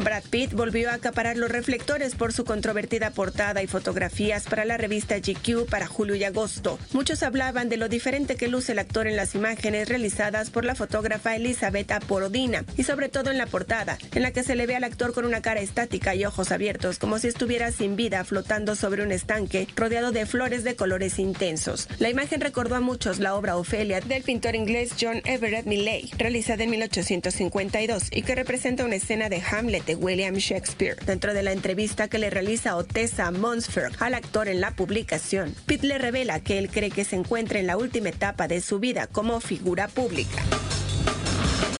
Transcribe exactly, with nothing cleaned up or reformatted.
Brad Pitt volvió a acaparar los reflectores por su controvertida portada y fotografías para la revista G Q para julio y agosto. Muchos hablaban de lo diferente que luce el actor en las imágenes realizadas por la fotógrafa Elizabeth Aporodina, y sobre todo en la portada, en la que se le ve al actor con una cara estática y ojos abiertos, como si estuviera sin vida flotando sobre un estanque rodeado de flores de colores intensos. La imagen recordó a muchos la obra Ofelia del pintor inglés John Everett Millais, realizada en mil ochocientos cincuenta y dos y que representa una escena de Hamlet de William Shakespeare. Dentro de la entrevista que le realiza Otessa Monsfer al actor en la publicación, Pitt le revela que él cree que se encuentra en la última etapa de su vida como figura pública.